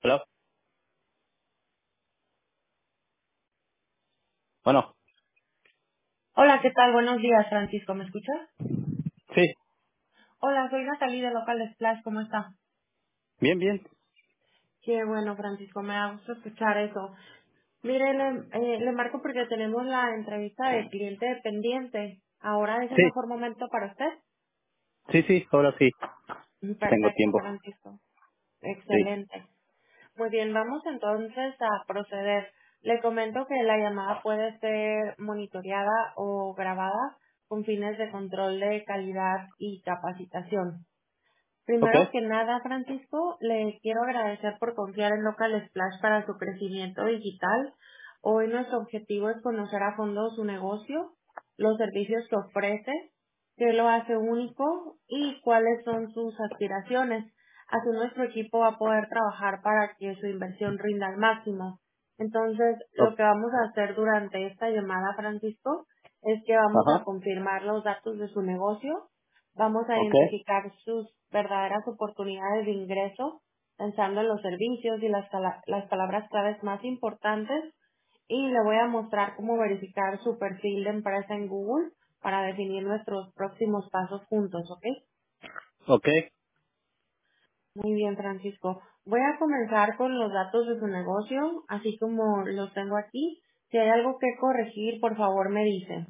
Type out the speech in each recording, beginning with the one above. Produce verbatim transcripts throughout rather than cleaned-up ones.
Hola. Bueno, Hola, ¿qué tal? Buenos días, Francisco. ¿Me escuchas? sí, Hola, soy Natalie de Local Splash. ¿Cómo está? bien, bien. Qué bueno, Francisco. Me da gusto escuchar eso. Mire, le, eh, le marco porque tenemos la entrevista de cliente dependiente. ¿Ahora es el Sí, mejor momento para usted? sí, sí, ahora sí, Mm, tengo Perfecto, tiempo. Francisco. Sí, Excelente. Muy bien, vamos entonces a proceder. Le comento que la llamada puede ser monitoreada o grabada con fines de control de calidad y capacitación. ok, Primero que nada, Francisco, le quiero agradecer por confiar en Local Splash para su crecimiento digital. Hoy nuestro objetivo es conocer a fondo su negocio, los servicios que ofrece, qué lo hace único y cuáles son sus aspiraciones. Así nuestro equipo va a poder trabajar para que su inversión rinda al máximo. Entonces, lo o- que vamos a hacer durante esta llamada, Francisco, es que vamos a ajá, confirmar los datos de su negocio. Vamos a ok, identificar sus verdaderas oportunidades de ingreso, pensando en los servicios y las, cala- las palabras claves más importantes. Y le voy a mostrar cómo verificar su perfil de empresa en Google para definir nuestros próximos pasos juntos, ¿ok? ok, Muy bien, Francisco. Voy a comenzar con los datos de su negocio, así como los tengo aquí. Si hay algo que corregir, por favor me dice.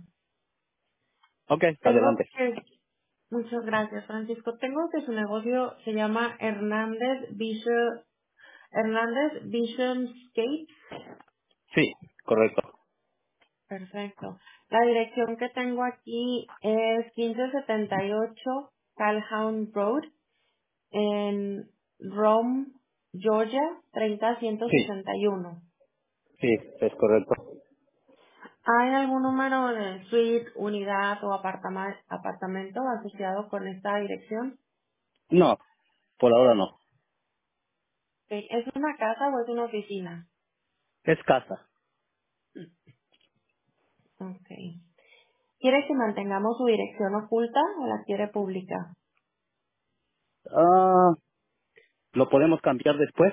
ok, Tengo adelante. que Muchas gracias, Francisco. Tengo que su negocio se llama Hernández Vision, Hernández Visionscape. Sí, correcto. Perfecto. La dirección que tengo aquí es quince setenta y ocho Calhoun Road en Rome, Georgia, treinta ciento Sí, sesenta y uno. sí, es correcto. ¿Hay algún número de suite, unidad o apartama- apartamento asociado con esta dirección? No, por ahora no. Ok. ¿Es una casa o es una oficina? Es casa. Ok. ¿Quiere que mantengamos su dirección oculta o la quiere pública? Ah, ¿lo podemos cambiar después?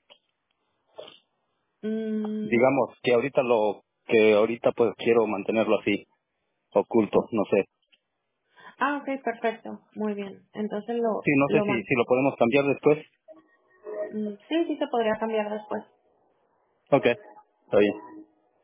Mm, Digamos que ahorita lo, que ahorita pues quiero mantenerlo así, oculto, no sé. ah, ok, perfecto. Muy bien. Entonces lo, Sí, no sé lo si, man- si lo podemos cambiar después. mm, sí, sí se podría cambiar después. Ok, está bien.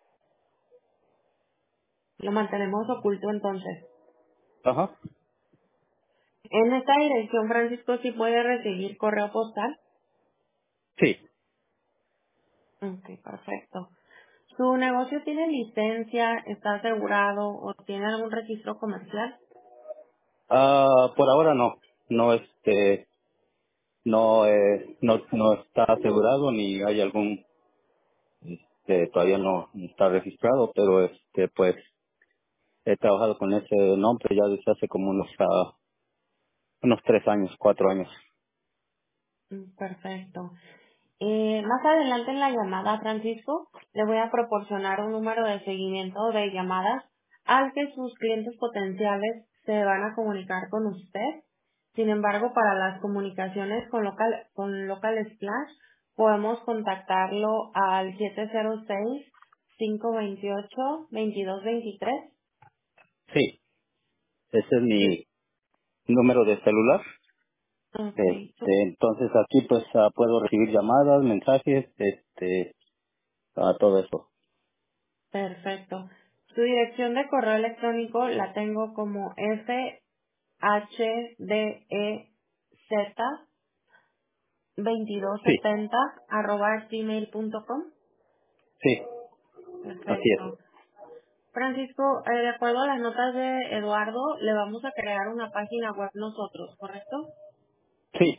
Lo mantenemos oculto entonces. Ajá, En esta dirección, Francisco, sí puede recibir correo postal. sí. Ok, perfecto. ¿Su negocio tiene licencia, está asegurado o tiene algún registro comercial? Ah, por ahora no. No, este, no, eh, no, no está asegurado ni hay algún, este, todavía no está registrado, pero este, pues he trabajado con ese nombre ya desde hace como unos, ah, unos tres años, cuatro años. Mm, perfecto. Eh, más adelante en la llamada, Francisco, le voy a proporcionar un número de seguimiento de llamadas al que sus clientes potenciales se van a comunicar con usted. Sin embargo, para las comunicaciones con Local, con Local Splash, podemos contactarlo al siete cero seis, cinco dos ocho, dos dos dos tres. Sí, ese es Sí. mi número de celular. Ok, su- Este, entonces aquí pues ah, puedo recibir llamadas, mensajes, este, ah, todo eso. perfecto. Su dirección de correo electrónico la tengo como F H D E Z veintidós Sí, setenta arroba gmail punto com. sí, así Perfecto. es. Francisco, eh, de acuerdo a las notas de Eduardo, le vamos a crear una página web nosotros, ¿correcto? Sí,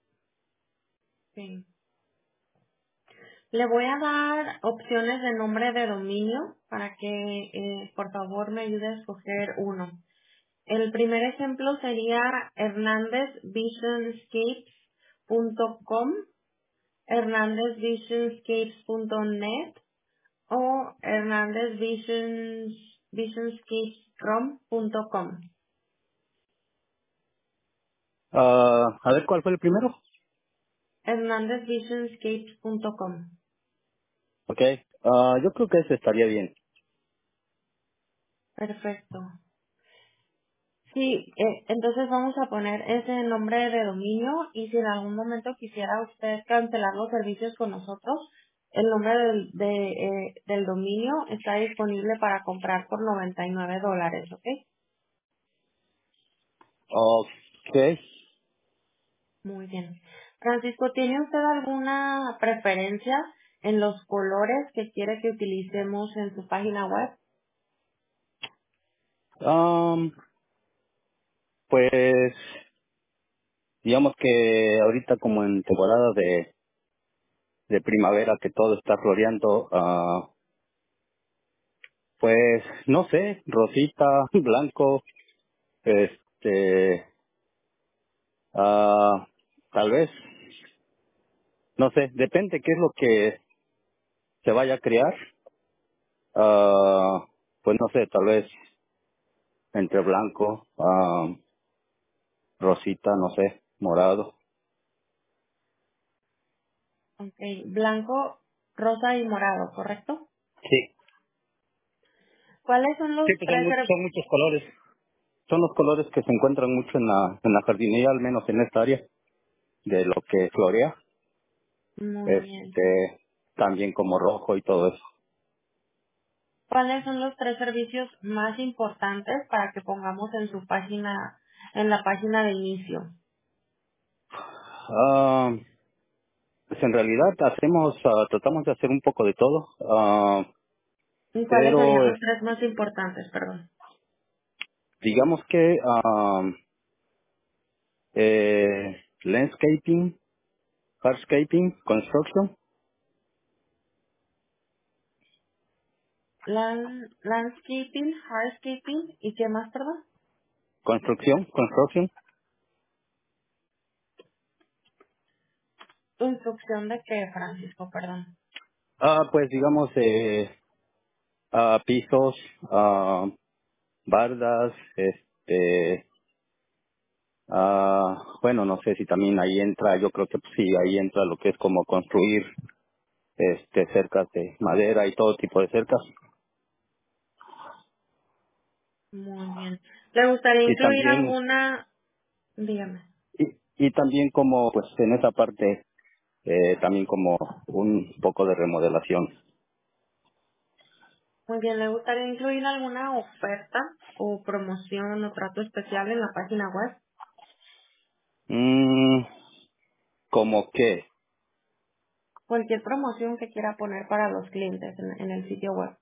Sí. Le voy a dar opciones de nombre de dominio para que, eh, por favor, me ayude a escoger uno. El primer ejemplo sería hernandez vision escapes punto com, hernandez vision escapes punto net o hernandez visions visionscapesrom punto com. ah, a ver cuál fue el primero. hernandez visionscapes punto com. Ok, ah, yo creo que ese estaría bien. Perfecto. Sí, eh, entonces vamos a poner ese nombre de dominio y si en algún momento quisiera usted cancelar los servicios con nosotros, el nombre del, de, eh, del dominio está disponible para comprar por noventa y nueve dólares, ¿ok? Ok, Muy bien. Francisco, ¿tiene usted alguna preferencia en los colores que quiere que utilicemos en su página web? um, pues digamos que ahorita como en temporada de, de primavera que todo está floreando, ah, pues no sé, rosita, blanco, este, ah, tal vez, no sé, depende qué es lo que se vaya a crear, ah, pues no sé, tal vez entre blanco, ah, rosita, no sé, morado. Ok, blanco, rosa y morado, ¿correcto? Sí, ¿Cuáles son sí, los pues son, tres muchos, her- son muchos colores. Son los colores que se encuentran mucho en la, en la jardinería, al menos en esta área, de lo que florea, Muy bien. este, también como rojo y todo eso. ¿Cuáles son los tres servicios más importantes para que pongamos en su página, en la página de inicio? Ah, pues en realidad hacemos, ah, tratamos de hacer un poco de todo, ah, ¿Y cuáles serían pero los eh, tres más importantes, perdón? digamos que ah, eh, landscaping, hardscaping, construction, Land, landscaping, hardscaping, ¿y qué más, perdón? construcción, construction, ¿Construcción de qué, Francisco, perdón? ah, pues digamos eh, ah, pisos, ah, bardas, este, ah, bueno, no sé si también ahí entra, yo creo que pues, sí, ahí entra lo que es como construir este cercas de madera y todo tipo de cercas. Muy bien. ¿Le gustaría Y incluir también, alguna, dígame, y, y también como pues en esa parte, eh, también como un poco de remodelación. muy bien, ¿le gustaría incluir alguna oferta o promoción o trato especial en la página web? Mm, como que, Cualquier promoción que quiera poner para los clientes en, en el sitio web.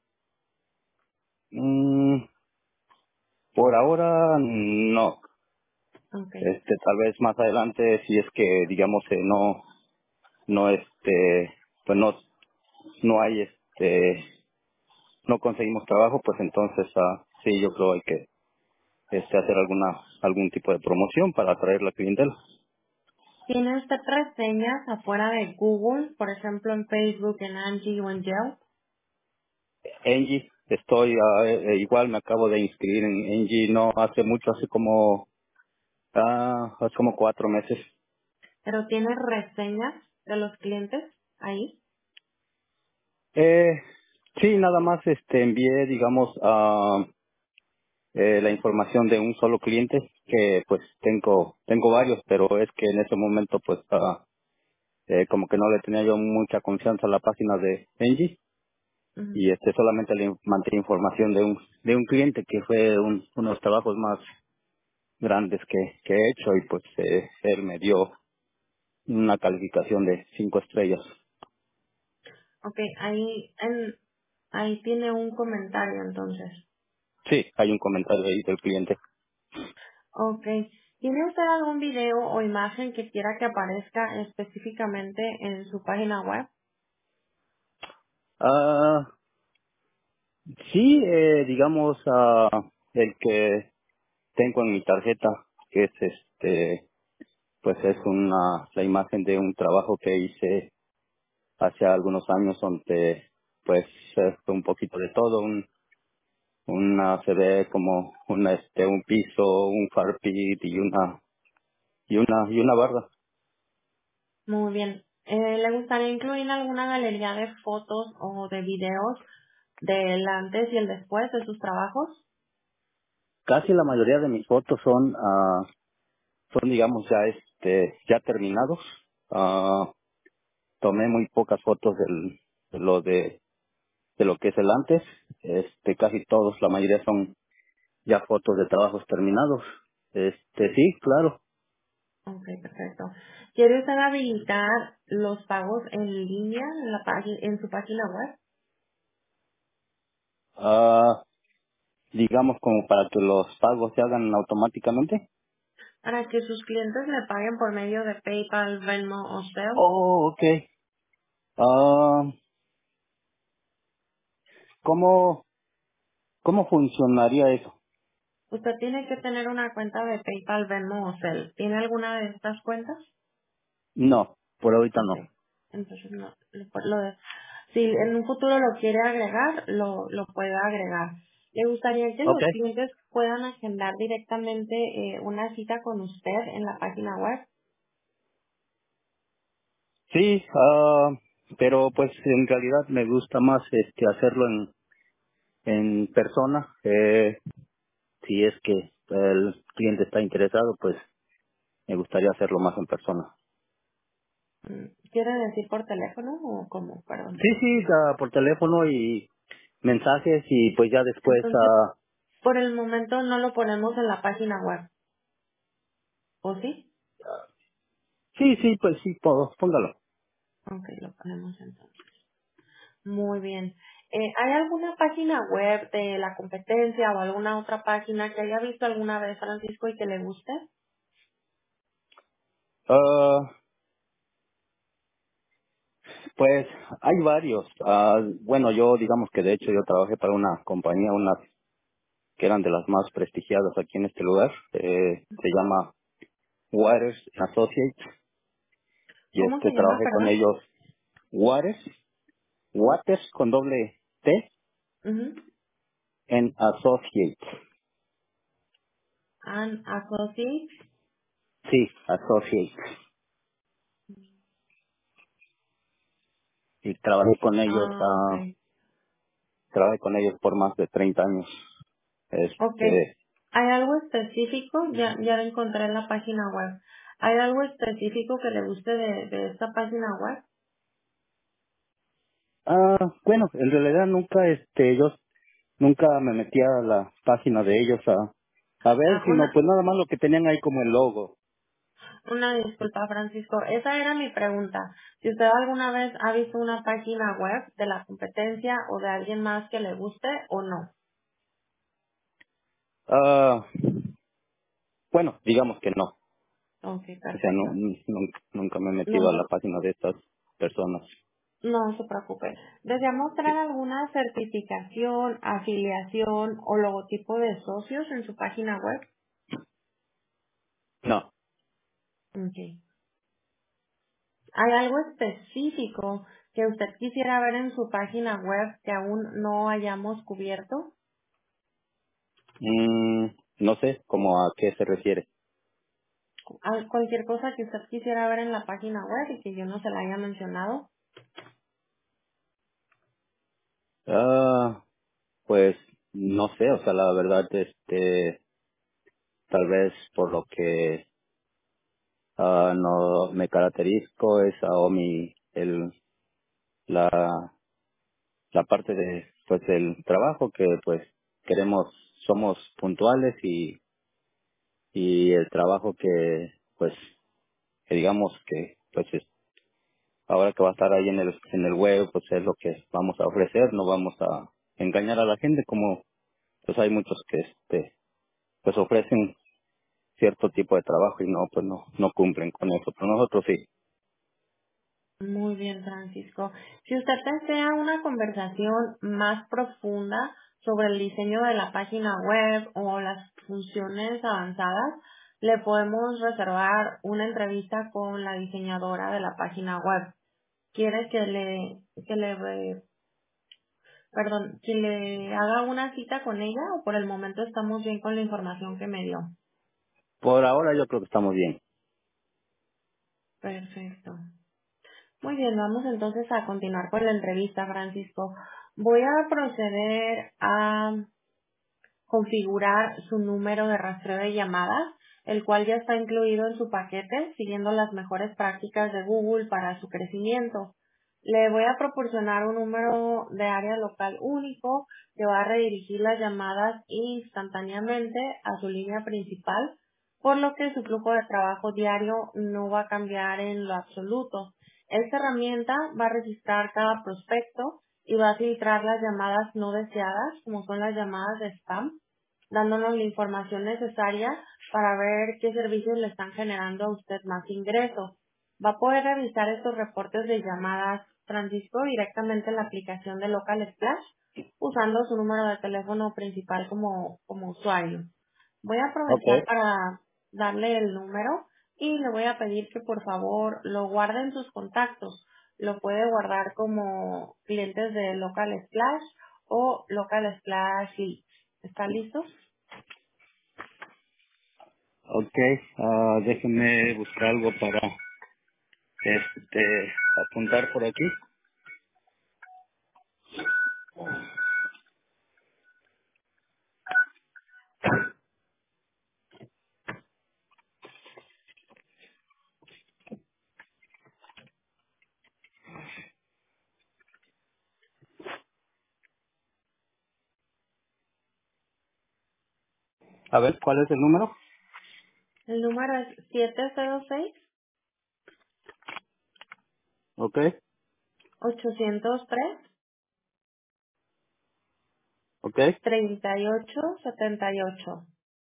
mm, por ahora no. Ok. Este, tal vez más adelante si es que digamos eh, no, no este, pues no, no hay este, no conseguimos trabajo, pues entonces ah, sí, yo creo hay que este, hacer alguna, algún tipo de promoción para atraer la clientela. ¿Tiene usted reseñas afuera de Google, por ejemplo en Facebook, en Angie o en Yelp? Engie, estoy ah, eh, eh, igual me acabo de inscribir en Engie no hace mucho, hace como ah, hace como cuatro meses. ¿Pero tiene reseñas de los clientes ahí? Eh, sí, nada más este envié, digamos, ah, eh, la información de un solo cliente que pues tengo tengo varios, pero es que en ese momento pues ah, eh, como que no le tenía yo mucha confianza a la página de Engie Ujú. y este solamente le mandé información de un de un cliente que fue un, uno de los trabajos más grandes que, que he hecho y pues eh, él me dio una calificación de cinco estrellas. Ok, ahí, en, ahí tiene un comentario entonces. Sí, hay un comentario ahí del cliente. Ok. ¿Tiene usted algún video o imagen que quiera que aparezca específicamente en su página web? Ah, sí, eh, digamos ah, el que tengo en mi tarjeta, que es este, pues es una la imagen de un trabajo que hice hace algunos años donde pues eh, fue un poquito de todo, un una se ve como una este un piso, un far pit y una y una y una barra. Muy bien. Eh, ¿Le gustaría incluir alguna galería de fotos o de videos del antes y el después de sus trabajos? Casi la mayoría de mis fotos son, ah, son digamos ya este, ya terminados. Ah, tomé muy pocas fotos del, de lo de, de lo que es el antes. Este, casi todos, la mayoría son ya fotos de trabajos terminados. Este, sí, claro. Ok, perfecto. ¿Quiere usted habilitar los pagos en línea en, la página, en su página web Ah, digamos como para que los pagos se hagan automáticamente. para que sus clientes le paguen por medio de PayPal, Venmo o Zelle? Oh, okay. Ah, ¿cómo, cómo funcionaría eso? Usted tiene que tener una cuenta de PayPal, Venmo o Zelle. ¿Tiene alguna de estas cuentas? No, por ahorita Ok. no. Entonces, no, lo, lo de- si en un futuro lo quiere agregar, lo, lo puede agregar. ¿Le gustaría que los Okay. clientes puedan agendar directamente eh, una cita con usted en la página web? Sí, ah, pero pues en realidad me gusta más este hacerlo en, en persona. Eh, si es que el cliente está interesado, pues me gustaría hacerlo más en persona. Mm, ¿Quiere decir por teléfono o cómo? Perdón. Sí, sí, ah, por teléfono y mensajes y pues ya después, Entonces, ah, por el momento no lo ponemos en la página web, ¿o sí? sí, sí, pues sí, puedo, póngalo. Ok, lo ponemos entonces. Muy bien. Eh, ¿Hay alguna página web de la competencia o alguna otra página que haya visto alguna vez, Francisco, y que le guste? Ah, pues hay varios. Ah, bueno, yo digamos que de hecho yo trabajé para una compañía, una que eran de las más prestigiadas aquí en este lugar. Eh, se llama Waters Associates y ¿Cómo se este llama, trabajé con perdón? ellos. Waters, Waters con doble T Ujú. en Associates. An Associates. Sí, Associates. Y trabajé con ellos, Ah, ok. ah, trabajé con ellos por más de treinta años. Ok. Este, ¿Hay algo específico? Ya, ya lo encontré en la página web. ¿Hay algo específico que le guste de, de esta página web? ah, bueno, en realidad nunca, este, yo nunca me metí a la página de ellos a, a ver, Ah, sino una, pues nada más lo que tenían ahí como el logo. una disculpa, Francisco. Esa era mi pregunta. Si usted alguna vez ha visto una página web de la competencia o de alguien más que le guste o no. Ah, bueno, digamos que no. Ok, O sea, no, perfecto. nunca, nunca me he metido No a se, la página de estas personas. no se preocupe. ¿Desea mostrar alguna certificación, afiliación o logotipo de socios en su página web? No. Ok. ¿Hay algo específico que usted quisiera ver en su página web que aún no hayamos cubierto? Mm, no sé cómo a qué se refiere. ¿Al- Cualquier cosa que usted quisiera ver en la página web y que yo no se la haya mencionado. Ah, pues no sé, o sea, la verdad, este, tal vez por lo que ah, no me caracterizo es a mi el la la parte de pues del trabajo que pues queremos somos puntuales y y el trabajo que pues que digamos que pues es- ahora que va a estar ahí en el en el web pues es lo que vamos a ofrecer, no vamos a engañar a la gente como pues hay muchos que este pues ofrecen cierto tipo de trabajo y no pues no no cumplen con eso, pero nosotros sí. Muy bien, Francisco. Si usted desea una conversación más profunda sobre el diseño de la página web o las funciones avanzadas, le podemos reservar una entrevista con la diseñadora de la página web. ¿Quiere que le, que le, re- perdón, que le haga una cita con ella o por el momento estamos bien con la información que me dio? Por ahora yo creo que estamos bien. Perfecto. Muy bien, vamos entonces a continuar con la entrevista, Francisco. Voy a proceder a configurar su número de rastreo de llamadas, el cual ya está incluido en su paquete, siguiendo las mejores prácticas de Google para su crecimiento. Le voy a proporcionar un número de área local único que va a redirigir las llamadas instantáneamente a su línea principal, por lo que su flujo de trabajo diario no va a cambiar en lo absoluto. Esta herramienta va a registrar cada prospecto y va a filtrar las llamadas no deseadas, como son las llamadas de spam, dándonos la información necesaria para ver qué servicios le están generando a usted más ingresos. Va a poder revisar estos reportes de llamadas, Francisco, directamente en la aplicación de Local Splash, usando su número de teléfono principal como, como usuario. Voy a Ok, aprovechar para darle el número y le voy a pedir que por favor lo guarde en sus contactos. Lo puede guardar como clientes de Local Splash o Local Splash Leads. ¿Está listo? ok, ah, déjeme buscar algo para este apuntar por aquí. A ver, ¿cuál es el número? El número es siete cero seis, Ok, ocho cero tres, ok, tres ocho siete ocho.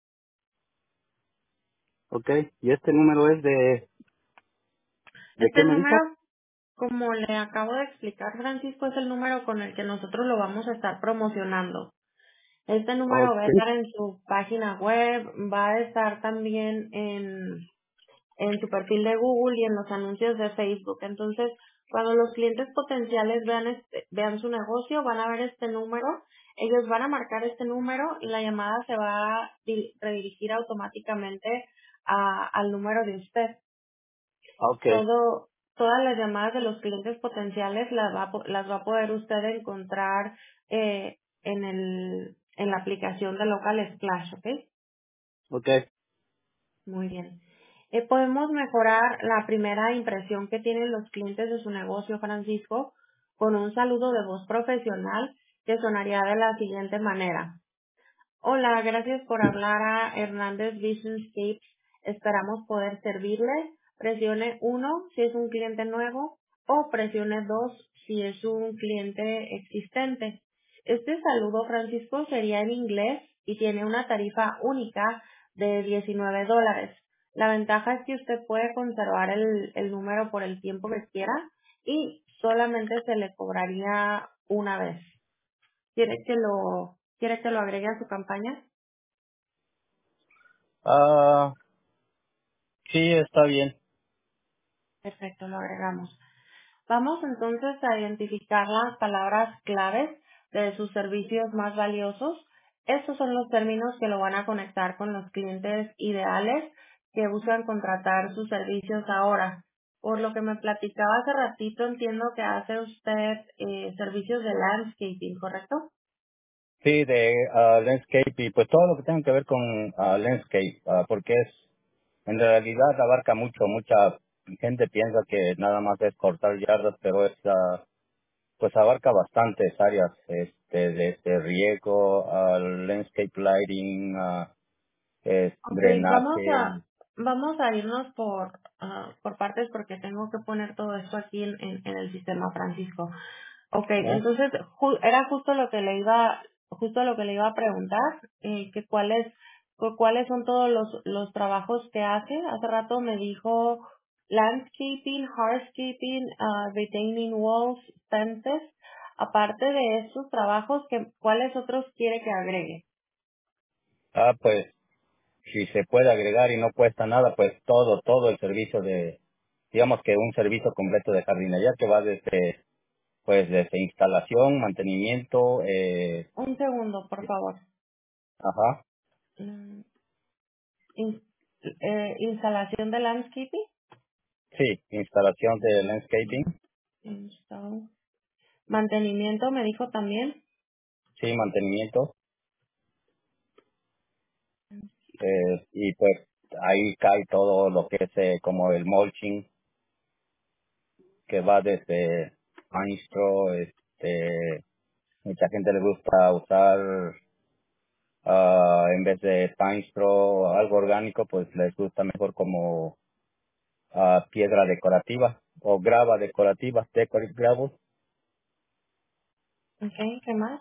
ok. ¿Y este número es de, de Este qué me número, dijo? como le acabo de explicar, Francisco, es el número con el que nosotros lo vamos a estar promocionando. Este número va Ok, a estar en su página web, va a estar también en en su perfil de Google y en los anuncios de Facebook. Entonces, cuando los clientes potenciales vean este, vean su negocio, van a ver este número, ellos van a marcar este número y la llamada se va a di- redirigir automáticamente a- al número de usted. ok, Todo, todas las llamadas de los clientes potenciales las va, a po- las va a poder usted encontrar eh, en el, en la aplicación de Local Splash, ¿ok? ok. Muy bien. Eh, podemos mejorar la primera impresión que tienen los clientes de su negocio, Francisco, con un saludo de voz profesional que sonaría de la siguiente manera. Hola, gracias por hablar a Hernández Visionscapes. Esperamos poder servirle. Presione uno si es un cliente nuevo o presione dos si es un cliente existente. Este saludo, Francisco, sería en inglés y tiene una tarifa única de diecinueve dólares. La ventaja es que usted puede conservar el, el número por el tiempo que quiera y solamente se le cobraría una vez. ¿Quiere que lo, quiere que lo agregue a su campaña? Ah, sí, está bien. Perfecto, lo agregamos. Vamos entonces a identificar las palabras claves de sus servicios más valiosos. Estos son los términos que lo van a conectar con los clientes ideales que buscan contratar sus servicios ahora. Por lo que me platicaba hace ratito, entiendo que hace usted eh, servicios de landscaping, ¿correcto? Sí, de ah, landscape y pues todo lo que tenga que ver con ah, landscape, ah, porque es, en realidad abarca mucho, mucha gente piensa que nada más es cortar yardas, pero es, ah, pues abarca bastantes áreas, este, desde riego, al landscape lighting, a Ok, vamos drenaje, a vamos a irnos por ah, por partes porque tengo que poner todo esto aquí en, en, en el sistema, Francisco. Ok, ¿no? entonces ju- era justo lo que le iba justo lo que le iba a preguntar, eh, que cuáles cu- cuáles son todos los los trabajos que hace. Hace rato me dijo landscaping, hardscaping, ah, retaining walls, fences. Aparte de estos trabajos, que ¿cuáles otros quiere que agregue? Ah, pues si se puede agregar y no cuesta nada, pues todo, todo el servicio de, digamos que un servicio completo de jardinería que va desde, pues desde instalación, mantenimiento, eh, Un segundo, por favor. ajá, Mm, in- eh, instalación de landscaping. sí, instalación de landscaping, Install. Mantenimiento, me dijo también. Sí, mantenimiento. Eh, y pues ahí cae todo lo que es eh, como el mulching, que va desde maestro, este, mucha gente le gusta usar, ah, en vez de maestro algo orgánico, pues les gusta mejor como ah, piedra decorativa o grava decorativa, decorative gravel. Ok, ¿qué más?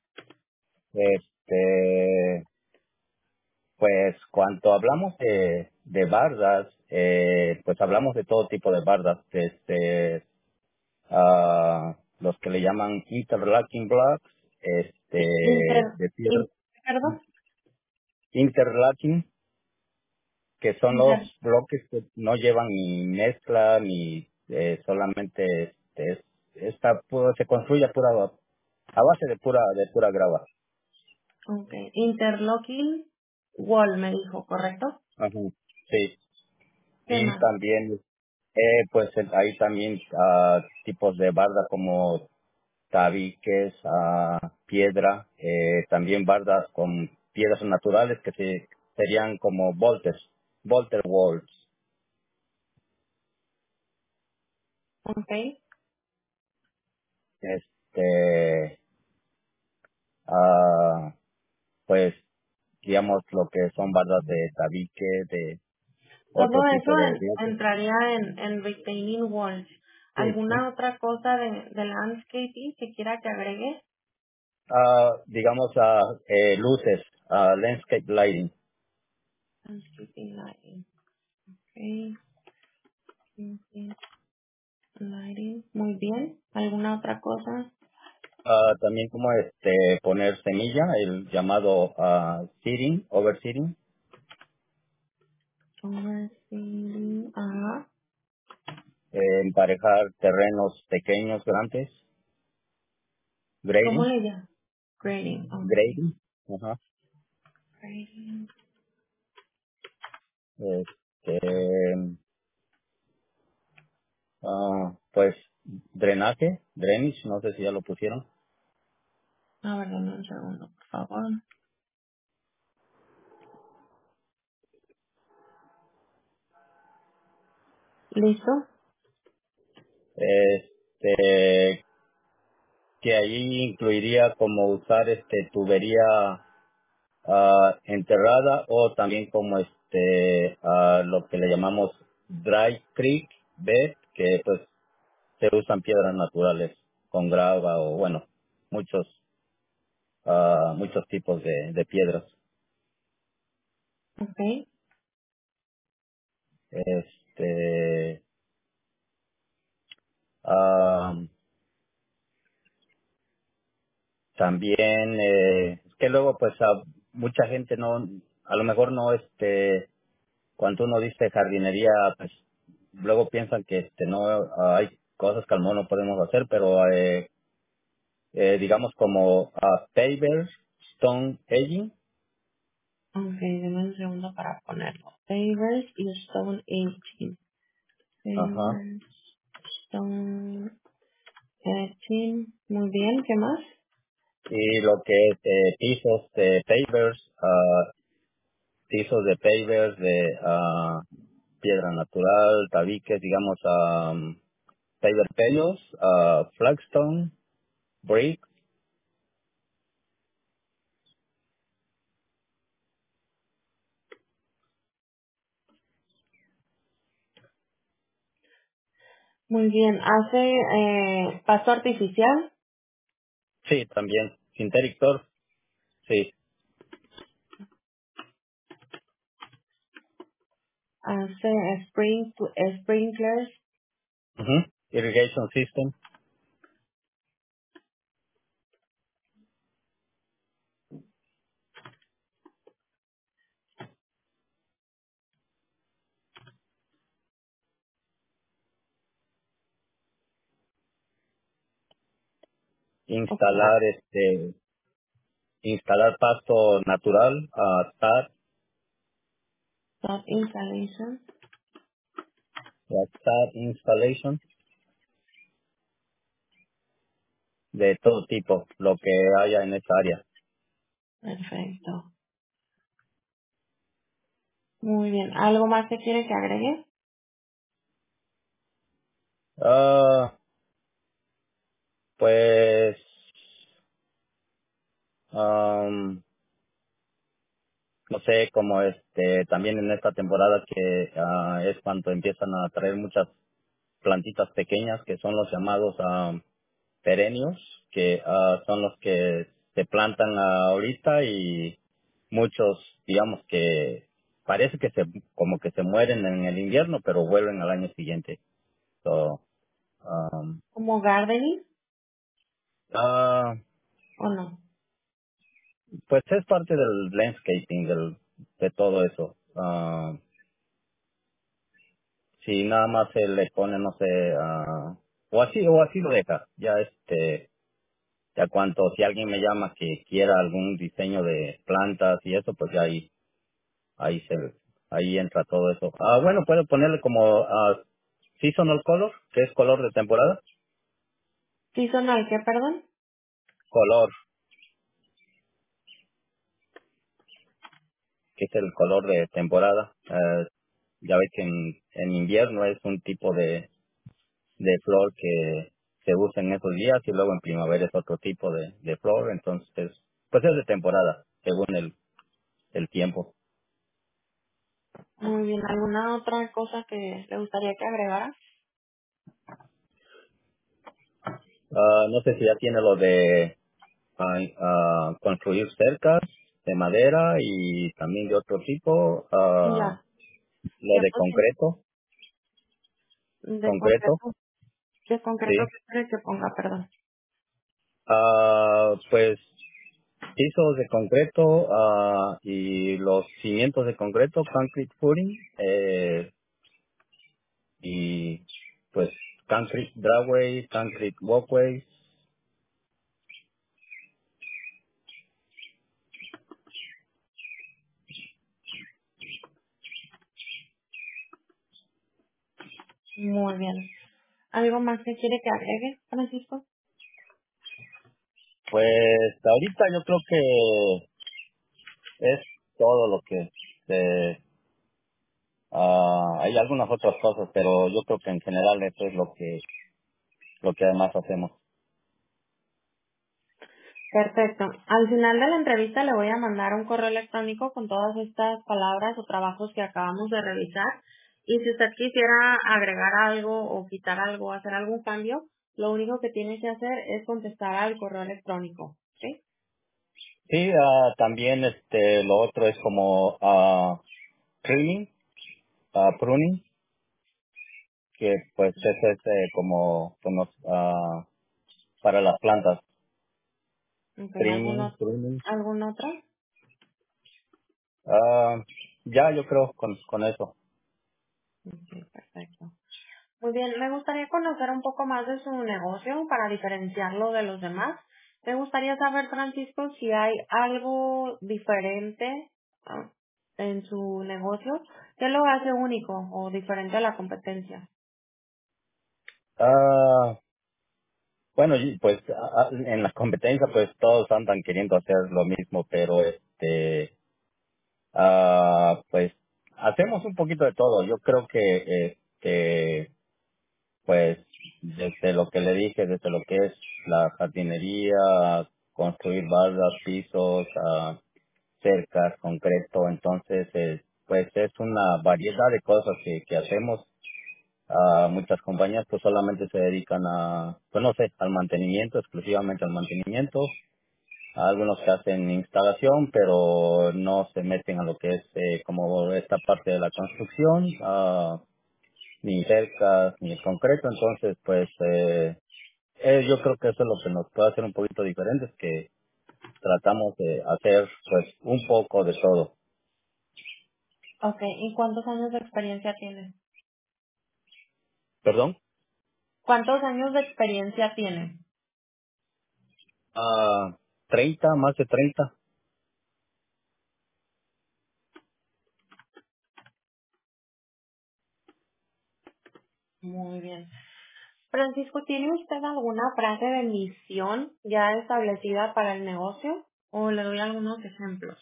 Este, pues cuando hablamos de, de bardas, eh, pues hablamos de todo tipo de bardas, desde ah, los que le llaman interlocking blocks, este, Inter, de piedra, in- perdón, interlocking, que son los inter, bloques que no llevan ni mezcla ni eh, solamente este, es, está puro- se construye a pura a base de pura de pura grava. okay. Interlocking wall, me dijo, ¿correcto? Ajá. Sí. ¿Qué Y más? también eh, pues eh, hay también ah, tipos de barda como tabiques, ah, piedra, eh, también bardas con piedras naturales que se, serían como bolters, bolter walls. Ok. Este, ah, pues digamos lo que son bardas de tabique, de otro Todo eso tipo de en- bloques. entraría en, en retaining walls. Sí, sí. ¿Alguna otra cosa de, de landscaping que quiera que agregue? Ah, digamos ah, eh, luces, ah, landscape lighting. Landscaping lighting. Okay. Landscaping lighting. Muy bien. ¿Alguna otra cosa? Ah, también como este poner semilla, el llamado ah, seeding, overseeding, Overseeing. Ajá. eh, emparejar terrenos pequeños, grandes, ¿Cómo grading, le llama? Grading. Okay. grading, ajá, Grading. este, ah, pues drenaje, drainage, no sé si ya lo pusieron. A ver, dame un segundo, por favor. ¿Listo? Este, que ahí incluiría como usar este tubería ah, enterrada o también como este ah, lo que le llamamos dry creek bed, que pues se usan piedras naturales con grava o bueno muchos ah, muchos tipos de, de piedras. Ok. Este ah, también eh, es que luego pues a mucha gente no, a lo mejor no, este cuando uno dice jardinería, pues luego piensan que este no ah, hay cosas que al menos no podemos hacer, pero eh, eh, digamos como ah, pavers, stone edging. Ok, deme un segundo para ponerlo. Pavers y Stone Aging. Ajá. Pavers, Stone Aging. Muy bien, ¿qué más? Y lo que es eh, pisos de pavers, ah, pisos de pavers de ah, piedra natural, tabiques, digamos, um, paver pelos, ah, flagstone, brick. Muy bien, hace eh, pasto artificial, Sí, también. Synthetic turf, sí. hace spring, sprinklers, Ujú. Irrigation system, ok, instalar este, instalar pasto natural, ah, tar, top installation, la tar installation, de todo tipo, lo que haya en esa área. Perfecto. Muy bien. ¿Algo más que quiere que agregue? Ah, pues, am, no sé, como este, también en esta temporada que ah, es cuando empiezan a traer muchas plantitas pequeñas que son los llamados am, perennios, que ah, son los que se plantan ahorita y muchos, digamos que parece que se, como que se mueren en el invierno, pero vuelven al año siguiente. So, um, ¿Como gardening ah, o no? pues es parte del landscaping, del, de todo eso. Ah, si nada más se le pone, no sé, ah, o así, o así lo deja. Ya este, ya cuanto, si alguien me llama que quiera algún diseño de plantas y eso, pues ya ahí, ahí se, ahí entra todo eso. Ah, bueno, puedo ponerle como ah, seasonal color, que es color de temporada. ¿Seasonal qué, perdón? Color, que es el color de temporada. Eh, ya ves que en, en invierno es un tipo de, de flor que se usa en esos días y luego en primavera es otro tipo de, de flor, entonces pues es de temporada según el, el tiempo. Muy bien. ¿Alguna otra cosa que le gustaría que agregara? Ah, no sé si ya tiene lo de ah, ah, construir cercas de madera y también de otro tipo, ah, Ya. lo Ya de pues sí. concreto, De concreto, concreto. De sí. concreto, ¿qué quiere que ponga, perdón? Ah, pues pisos de concreto ah, y los cimientos de concreto, concrete footing, eh, y pues concrete driveway, concrete walkway. Muy bien. ¿Algo más que quiere que agregue, Francisco? Pues ahorita yo creo que es todo lo que se, ah, hay algunas otras cosas, pero yo creo que en general eso es lo que lo que además hacemos. Perfecto. Al final de la entrevista le voy a mandar un correo electrónico con todas estas palabras o trabajos que acabamos de revisar. Y si usted quisiera agregar algo o quitar algo o hacer algún cambio, lo único que tiene que hacer es contestar al correo electrónico. ¿Sí? Sí, ah, también este lo otro es como ah, trimming, ah, pruning, que pues es este como, como ah, para las plantas. Ok, Trimming, ¿alguno, pruning. ¿algún otro? Ah, ya, yo creo con, con eso. Ok, perfecto. Muy bien, me gustaría conocer un poco más de su negocio para diferenciarlo de los demás. Me gustaría saber, Francisco, si hay algo diferente ah, en su negocio que lo hace único o diferente a la competencia. Ah, bueno, y pues a- a- en la competencia pues todos andan queriendo hacer lo mismo, pero este, ah, pues hacemos un poquito de todo. Yo creo que, este, pues desde lo que le dije, desde lo que es la jardinería, construir bardas, pisos, ah, cercas, concreto, entonces eh, pues es una variedad de cosas que, que hacemos. Ah, muchas compañías pues solamente se dedican a, pues no sé, al mantenimiento, exclusivamente al mantenimiento. Algunos que hacen instalación, pero no se meten a lo que es eh, como esta parte de la construcción, ah, ni cercas, ni el concreto. Entonces, pues eh, eh, yo creo que eso es lo que nos puede hacer un poquito diferentes, que tratamos de hacer pues un poco de todo. Ok, ¿y cuántos años de experiencia tiene? ¿Perdón? ¿Cuántos años de experiencia tiene? Ah, treinta, más de treinta. Muy bien. Francisco, ¿tiene usted alguna frase de misión ya establecida para el negocio? O le doy algunos ejemplos.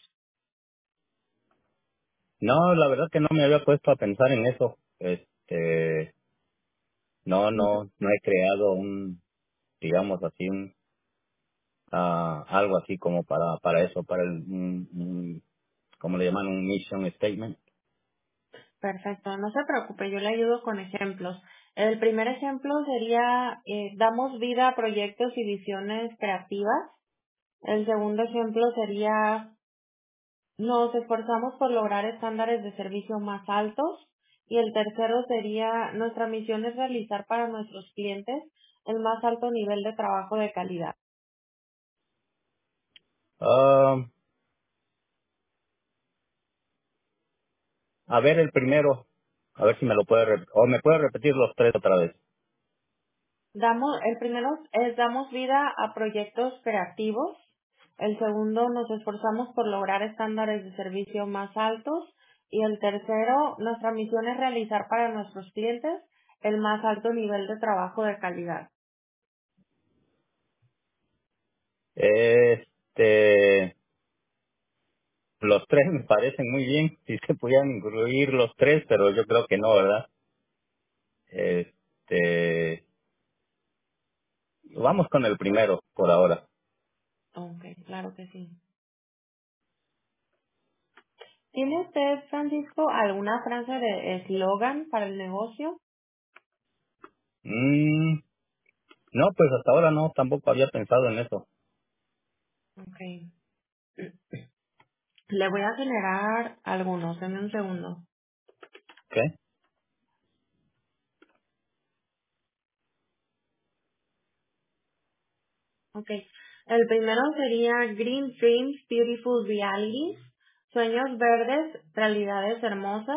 No, la verdad que no me había puesto a pensar en eso. Este, no, No se, no, no he creado un, digamos así, un, ah, algo así como para, para eso, para el, un, un- ¿cómo le llaman? Un mission statement. perfecto, no se preocupe, yo le ayudo con ejemplos. El primer ejemplo sería, eh, damos vida a proyectos y visiones creativas. El segundo ejemplo sería, nos esforzamos por lograr estándares de servicio más altos. Y el tercero sería, nuestra misión es realizar para nuestros clientes el más alto nivel de trabajo de calidad. Ah, a ver el primero, a ver si me lo puede, rep- o me puede repetir los tres otra vez. Damos, el primero es damos vida a proyectos creativos. El segundo, nos esforzamos por lograr estándares de servicio más altos. Y el tercero, nuestra misión es realizar para nuestros clientes el más alto nivel de trabajo de calidad. Este, los tres me parecen muy bien, si se pudieran incluir los tres, pero yo creo que no, ¿verdad? Este, vamos con el primero por ahora. Ok, claro que sí. ¿Tiene usted, Francisco, alguna frase de eslogan para el negocio? Mm, no, pues hasta ahora no, tampoco había pensado en eso. Ok. Le voy a generar algunos, en un segundo. ¿Qué? Ok. El primero sería Green Dreams, Beautiful Realities. Sueños verdes, realidades hermosas.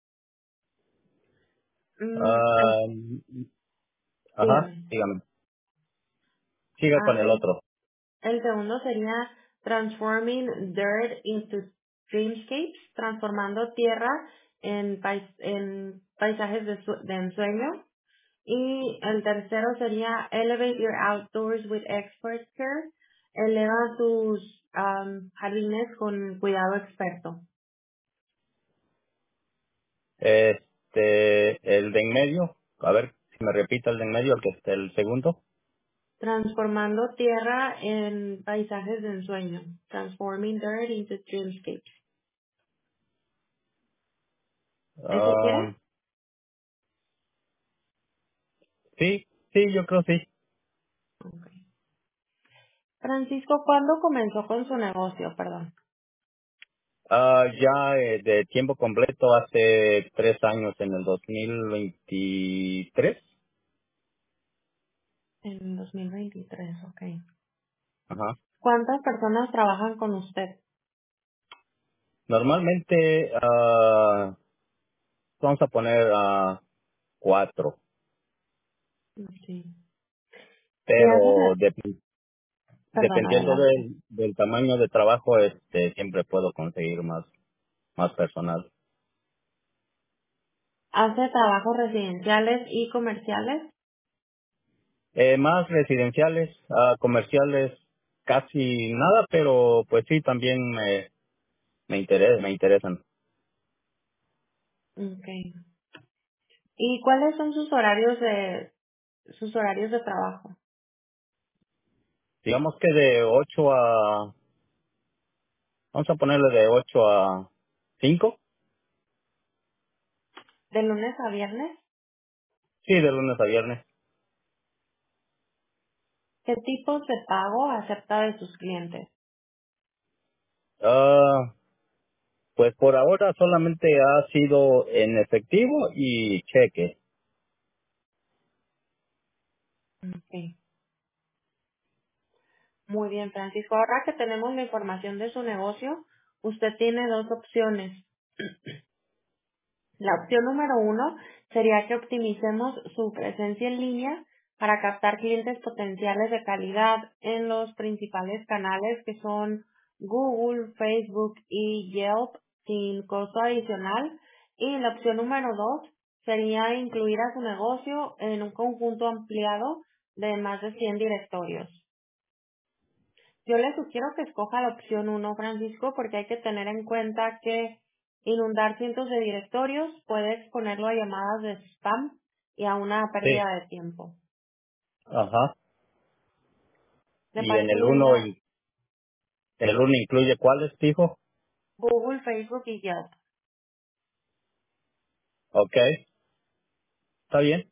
Mm, el- Ah, ajá, dígame. dígame. Siga con Ah, el el, otro. el segundo sería Transforming Dirt into Dreamscapes, transformando tierra en, pais- en paisajes de, su- de ensueño. Y el tercero sería Elevate Your Outdoors with Expert Care. Eleva tus am, jardines con cuidado experto. Este, el de en medio, a ver si me repita el de en medio, el que esté el segundo. Transformando tierra en paisajes de ensueño. Transforming dirt into dreamscapes. ¿Ese quiere? Ah, sí, sí, yo creo sí. Ok. Francisco, ¿cuándo comenzó con su negocio? Perdón. Ah, ya eh, de tiempo completo hace tres años, en el dos mil veintitrés. En dos mil veintitrés, ok. Ajá. ¿Cuántas personas trabajan con usted? Normalmente ah, vamos a poner a cuatro, Sí. ¿Qué pero hace? de- Perdón, dependiendo adelante. del, del tamaño de trabajo, este, siempre puedo conseguir más, más personal. ¿Hace trabajos residenciales y comerciales? Eh, más residenciales, ah, comerciales, casi nada, pero pues sí, también me, me, interes- me interesan. Okay. ¿Y cuáles son sus horarios de sus horarios de trabajo? Digamos que de ocho a, vamos a ponerle de ocho a cinco. ¿De lunes a viernes? Sí, de lunes a viernes. ¿Qué tipos de pago acepta de sus clientes? Ah, pues por ahora solamente ha sido en efectivo y cheque. Okay. Muy bien, Francisco. Ahora que tenemos la información de su negocio, usted tiene dos opciones. La opción número uno sería que optimicemos su presencia en línea para captar clientes potenciales de calidad en los principales canales que son Google, Facebook y Yelp sin costo adicional. Y la opción número dos sería incluir a su negocio en un conjunto ampliado de más de cien directorios. Yo le sugiero que escoja la opción uno, Francisco, porque hay que tener en cuenta que inundar cientos de directorios puede exponerlo a llamadas de spam y a una pérdida Sí. de tiempo. Ajá. ¿Le Y en parece el bien uno, la in- el uno incluye cuáles, fijo. Google, Facebook y Yelp? Ok, está bien.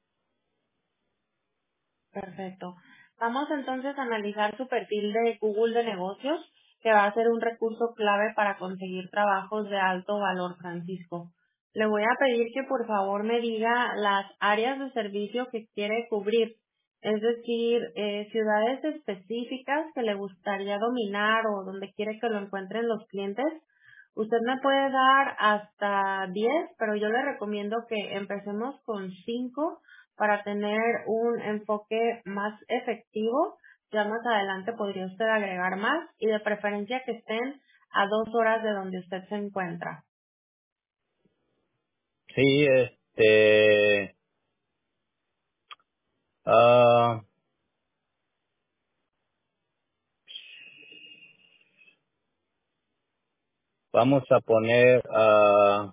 Perfecto. Vamos entonces a analizar su perfil de Google de negocios, que va a ser un recurso clave para conseguir trabajos de alto valor, Francisco. Le voy a pedir que por favor me diga las áreas de servicio que quiere cubrir, es decir, eh, ciudades específicas que le gustaría dominar o donde quiere que lo encuentren los clientes. Usted me puede dar hasta diez, pero yo le recomiendo que empecemos con cinco para tener un enfoque más efectivo. Ya más adelante podría usted agregar más y de preferencia que estén a dos horas de donde usted se encuentra. Sí, este, ah, vamos a poner a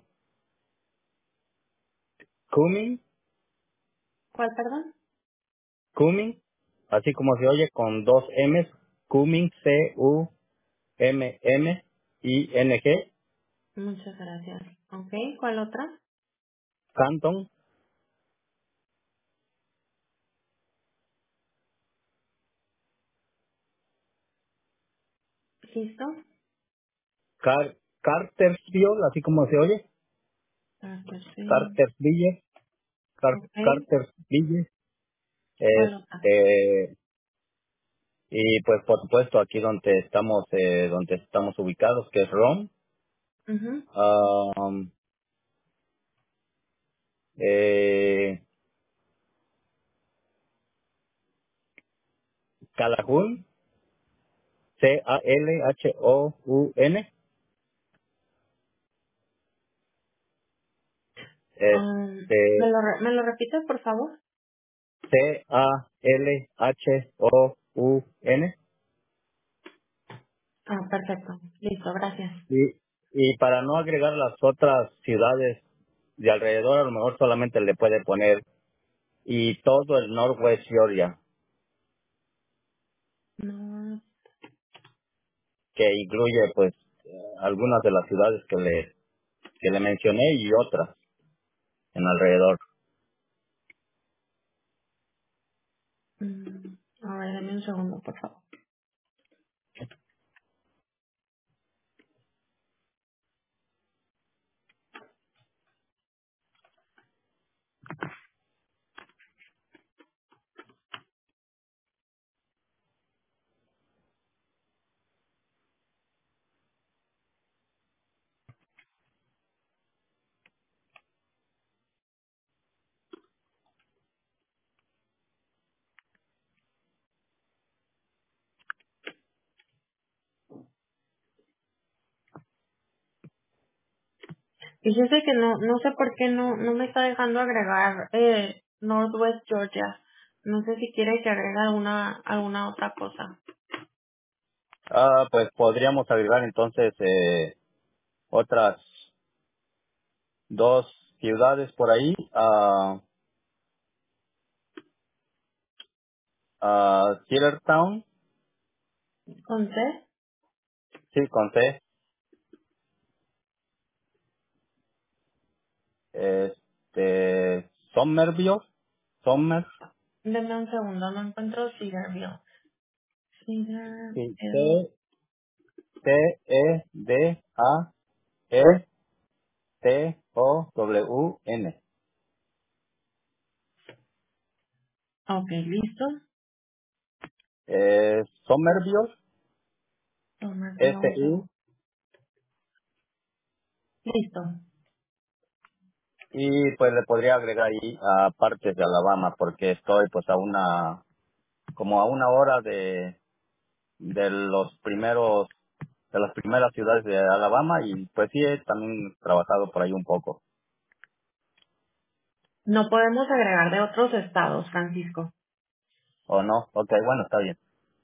Cumming, ¿Cuál, perdón? Cumming, así como se oye con dos M's, Cumming, C U M M I N G, Muchas gracias. Ok, ¿cuál otra? Canton, ¿Listo? Car Cartersville, así como se oye, Ah, pues sí. Cartersville, Car Ok, Cartersville, ¿cuál otra? este, y pues por supuesto aquí donde estamos, eh, donde estamos ubicados, que es Rome, Ujú. um, eh, Calhoun, C A L H O U N, Um, ¿me, este, lo re- ¿Me lo repites, por favor? C A L H O U N, Ah, perfecto. Listo, gracias. y, y para no agregar las otras ciudades de alrededor, a lo mejor solamente le puede poner y todo el Northwest Georgia, No. que incluye pues eh, algunas de las ciudades que le, que le mencioné y otras en alrededor. mm, A ver, dame un segundo, por favor. Fíjese que no, no sé por qué no, no me está dejando agregar eh, Northwest Georgia. No sé si quiere que agregue alguna, alguna otra cosa. Ah, pues podríamos agregar entonces eh, otras dos ciudades por ahí, a a Cedartown, ¿Con C? sí, con C, este, Somerville, Somer, Denme un segundo, no encuentro Cedarville. sí, Cedarville. C, C, E, D, A, E, T, O, W, N, Ok, listo. eh, Somerville, S, Somerville. U, Listo. y pues le podría agregar ahí a partes de Alabama, porque estoy pues a una, como a una hora de, de los primeros, de las primeras ciudades de Alabama, y pues sí he también trabajado por ahí un poco. No podemos agregar de otros estados, Francisco. ¿O no? Ok, bueno, está bien.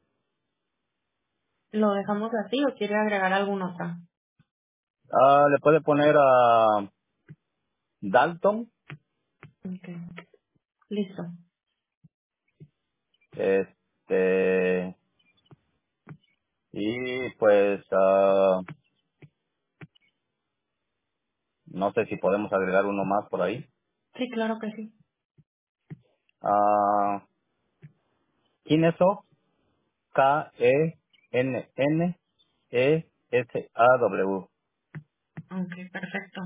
¿Lo dejamos así o quiere agregar algún otro? Ah, le puede poner a Dalton, Ok, listo. este, y pues, ah, no sé si podemos agregar uno más por ahí. Sí, claro que sí. Ah, Kineso, K E N N E S A W. Ok, perfecto.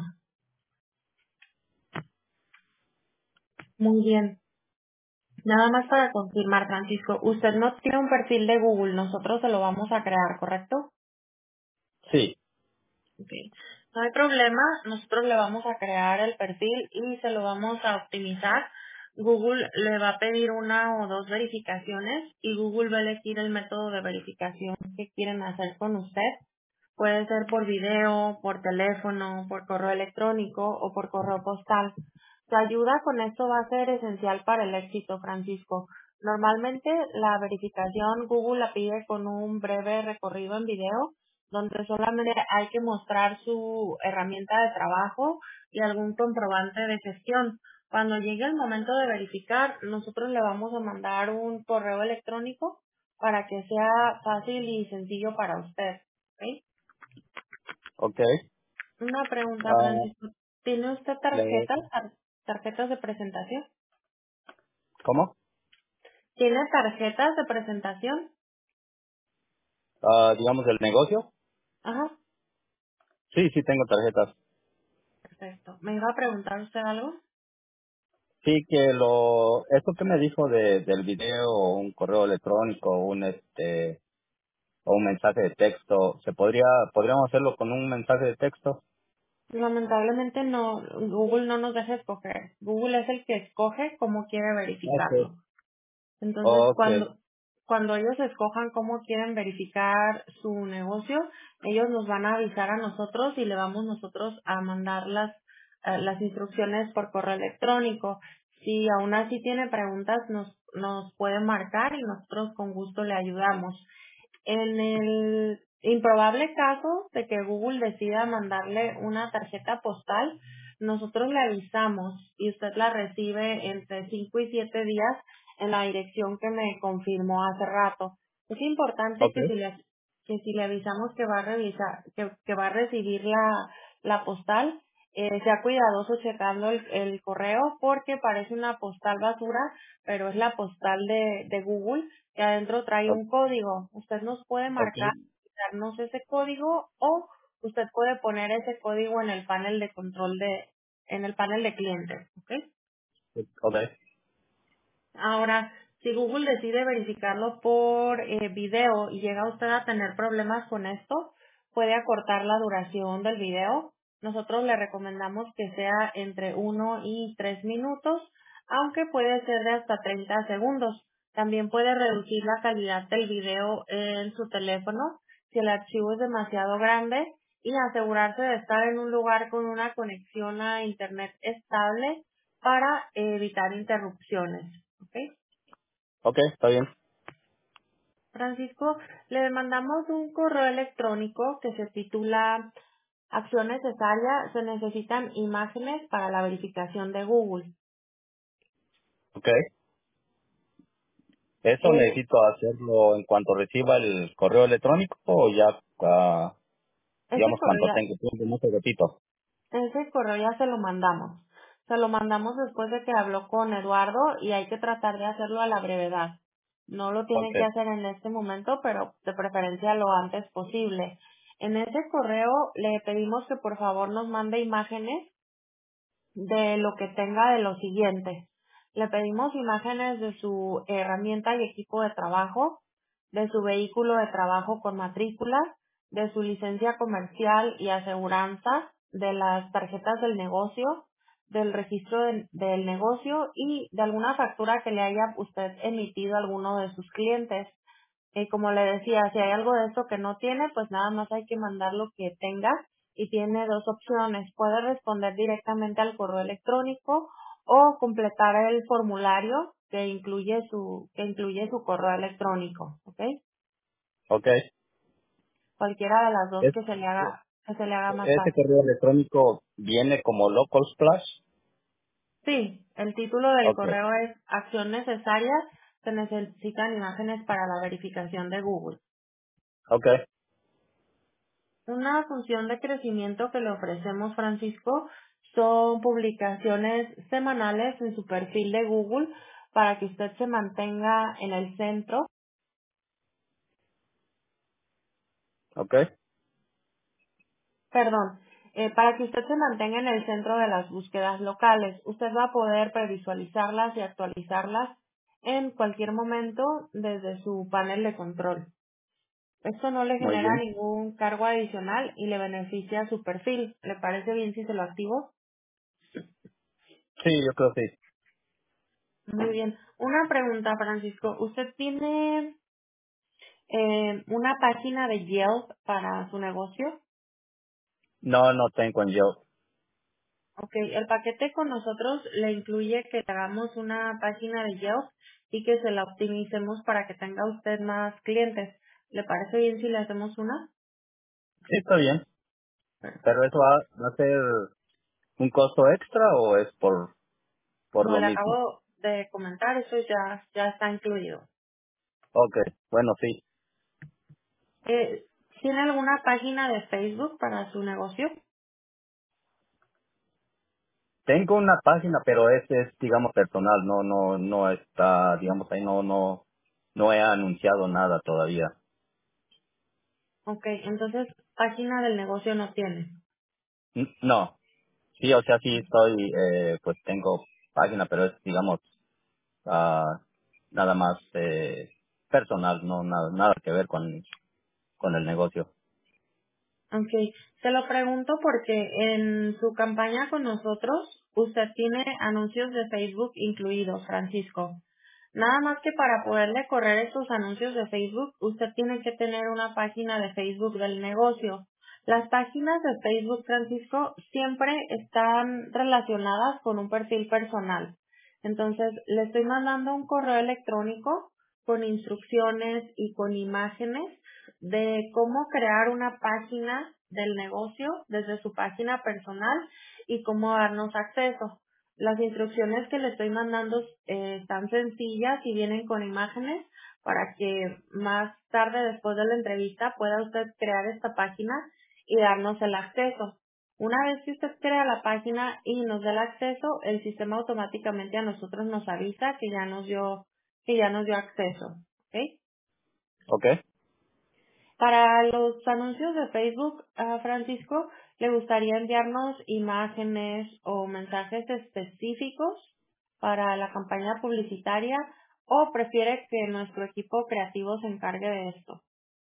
Muy bien. Nada más para confirmar, Francisco, usted no tiene un perfil de Google, nosotros se lo vamos a crear, ¿correcto? Sí, Ok. No hay problema, nosotros le vamos a crear el perfil y se lo vamos a optimizar. Google le va a pedir una o dos verificaciones y Google va a elegir el método de verificación que quieren hacer con usted. Puede ser por video, por teléfono, por correo electrónico o por correo postal. Su ayuda con esto va a ser esencial para el éxito, Francisco. Normalmente la verificación Google la pide con un breve recorrido en video donde solamente hay que mostrar su herramienta de trabajo y algún comprobante de gestión. Cuando llegue el momento de verificar, nosotros le vamos a mandar un correo electrónico para que sea fácil y sencillo para usted. ¿Ok? ok. Una pregunta, Ah, Francisco. ¿Tiene usted le- tarjetas, tar- tarjetas de presentación? ¿Cómo? ¿Tiene tarjetas de presentación? Ah, digamos el negocio. Ajá, Sí, sí tengo tarjetas. perfecto. ¿Me iba a preguntar usted algo? Sí, que lo, esto que me dijo de, del video, o un correo electrónico, o un este, o un mensaje de texto, ¿se podría, podríamos hacerlo con un mensaje de texto? Lamentablemente no, Google no nos deja escoger. Google es el que escoge cómo quiere Okay. verificarlo. Entonces, Okay. cuando, cuando ellos escojan cómo quieren verificar su negocio, ellos nos van a avisar a nosotros y le vamos nosotros a mandar las, eh, las instrucciones por correo electrónico. Si aún así tiene preguntas, nos, nos puede marcar y nosotros con gusto le ayudamos. En el improbable caso de que Google decida mandarle una tarjeta postal, nosotros le avisamos y usted la recibe entre cinco y siete días en la dirección que me confirmó hace rato. Es importante que Okay. si le, que si le avisamos que va a revisar, que, que va a recibir la, la postal, eh, sea cuidadoso checando el, el correo porque parece una postal basura, pero es la postal de, de Google que adentro trae O- un código. Usted nos puede marcar, Okay. darnos ese código o usted puede poner ese código en el panel de control de, en el panel de clientes, ¿ok? Okay. Ahora, si Google decide verificarlo por eh, video y llega usted a tener problemas con esto, puede acortar la duración del video. Nosotros le recomendamos que sea entre uno y tres minutos, aunque puede ser de hasta treinta segundos. También puede reducir la calidad del video en su teléfono si el archivo es demasiado grande y asegurarse de estar en un lugar con una conexión a Internet estable para evitar interrupciones. ¿Ok? Okay, está bien. Francisco, le mandamos un correo electrónico que se titula Acción necesaria. Se necesitan imágenes para la verificación de Google. Okay. ¿Eso Es, necesito hacerlo en cuanto reciba el correo electrónico o ya, ah, ese digamos, correo cuando ya, tenga tiempo? No te repito. ese correo ya se lo mandamos. Se lo mandamos después de que habló con Eduardo y hay que tratar de hacerlo a la brevedad. No lo tiene que Okay. hacer en este momento, pero de preferencia lo antes posible. En ese correo le pedimos que por favor nos mande imágenes de lo que tenga de lo siguiente. Le pedimos imágenes de su herramienta y equipo de trabajo, de su vehículo de trabajo con matrícula, de su licencia comercial y aseguranza, de las tarjetas del negocio, del registro del, del negocio y de alguna factura que le haya usted emitido a alguno de sus clientes. Y como le decía, si hay algo de esto que no tiene, pues nada más hay que mandar lo que tenga y tiene dos opciones. Puede responder directamente al correo electrónico o completar el formulario que incluye su, que incluye su correo electrónico, ¿ok? Ok. Cualquiera de las dos Es, que se le haga, que se le haga más ese fácil. correo electrónico viene como local splash. Sí, el título del Ok. correo es acción necesaria, se necesitan imágenes para la verificación de Google. Ok. Una función de crecimiento que le ofrecemos, Francisco, son publicaciones semanales en su perfil de Google para que usted se mantenga en el centro, Ok. perdón, eh, para que usted se mantenga en el centro de las búsquedas locales. Usted va a poder previsualizarlas y actualizarlas en cualquier momento desde su panel de control. Esto no le Muy genera bien. ningún cargo adicional y le beneficia a su perfil. ¿Le parece bien si se lo activo? Sí, yo creo que sí. Muy bien. Una pregunta, Francisco. ¿Usted tiene eh, una página de Yelp para su negocio? No, no tengo en yo. Ok, el paquete con nosotros le incluye que hagamos una página de Yelp y que se la optimicemos para que tenga usted más clientes. ¿Le parece bien si le hacemos una? Sí, está bien. Pero Perfecto. eso va, va a ser un costo extra o es por, por Como lo le mismo. acabo de comentar, eso ya, ya está incluido. Ok. Bueno, sí. Eh, ¿Tiene alguna página de Facebook para su negocio? Tengo una página, pero es, es, digamos, personal. No, no, no está, digamos, ahí no, no, no he anunciado nada todavía. Ok, entonces página del negocio no tiene. N- No. Sí, o sea, sí estoy, eh, pues tengo página, pero es, digamos, ah, nada más eh, personal, no nada, nada que ver con, con el negocio. Ok, se lo pregunto porque en su campaña con nosotros usted tiene anuncios de Facebook incluidos, Francisco. Nada más que para poderle correr estos anuncios de Facebook, usted tiene que tener una página de Facebook del negocio. Las páginas de Facebook, Francisco, siempre están relacionadas con un perfil personal. Entonces, le estoy mandando un correo electrónico con instrucciones y con imágenes de cómo crear una página del negocio desde su página personal y cómo darnos acceso. Las instrucciones que le estoy mandando eh, están sencillas y vienen con imágenes para que más tarde después de la entrevista pueda usted crear esta página y darnos el acceso. Una vez que usted crea la página y nos dé el acceso, el sistema automáticamente a nosotros nos avisa que ya nos dio, que ya nos dio acceso. ¿Ok? ¿Ok? Para los anuncios de Facebook, ah, Francisco, ¿le gustaría enviarnos imágenes o mensajes específicos para la campaña publicitaria o prefiere que nuestro equipo creativo se encargue de esto?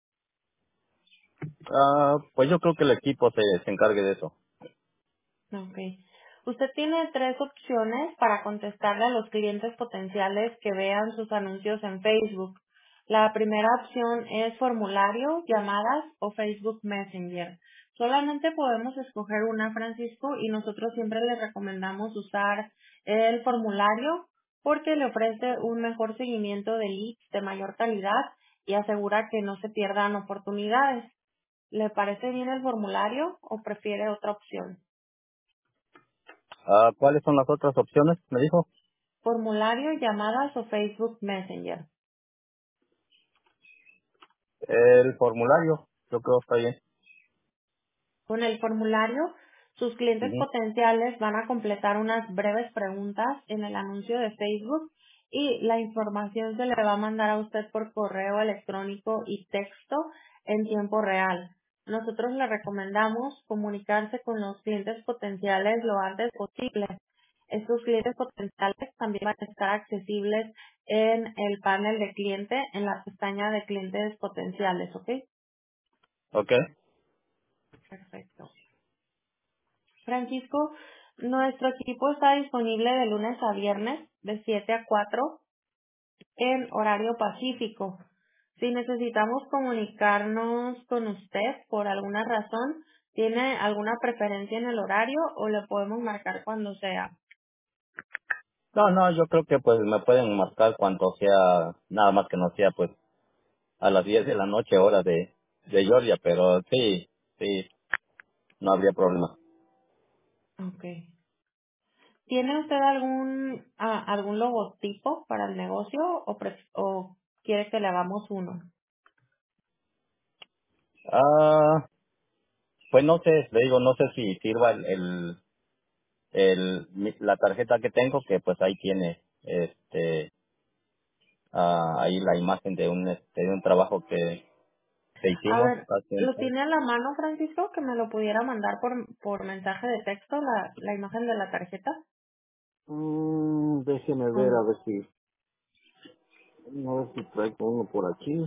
Ah, pues yo creo que el equipo se, se encargue de eso. Ok. Usted tiene tres opciones para contestarle a los clientes potenciales que vean sus anuncios en Facebook. La primera opción es formulario, llamadas o Facebook Messenger. Solamente podemos escoger una, Francisco, y nosotros siempre le recomendamos usar el formulario porque le ofrece un mejor seguimiento de leads de mayor calidad y asegura que no se pierdan oportunidades. ¿Le parece bien el formulario o prefiere otra opción? Ah, ¿cuáles son las otras opciones? Me dijo. Formulario, llamadas o Facebook Messenger. El formulario, yo creo que está bien. Con el formulario, sus clientes Ujú. potenciales van a completar unas breves preguntas en el anuncio de Facebook y la información se le va a mandar a usted por correo electrónico y texto en tiempo real. Nosotros le recomendamos comunicarse con los clientes potenciales lo antes posible. Estos clientes potenciales también van a estar accesibles en el panel de cliente en la pestaña de clientes potenciales, ¿ok? Ok. Perfecto. Francisco, nuestro equipo está disponible de lunes a viernes de siete a cuatro en horario pacífico. Si necesitamos comunicarnos con usted por alguna razón, ¿tiene alguna preferencia en el horario o le podemos marcar cuando sea? No, no, yo creo que pues me pueden marcar cuando sea, nada más que no sea pues a las diez de la noche hora de, de Georgia, pero sí, sí, no habría problema. Okay. ¿Tiene usted algún ah, algún logotipo para el negocio o, pref- o quiere que le hagamos uno? Ah, pues no sé, le digo, no sé si sirva el, el, el mi- la tarjeta que tengo, que pues ahí tiene, este, ah, ahí la imagen de un, este, de un trabajo que, que A hicimos ver, hace un ¿lo par- tiene a la mano, Francisco, que me lo pudiera mandar por, por mensaje de texto, la, la imagen de la tarjeta? Mm, déjeme ver Mm, a ver si, a ver si traigo uno por aquí.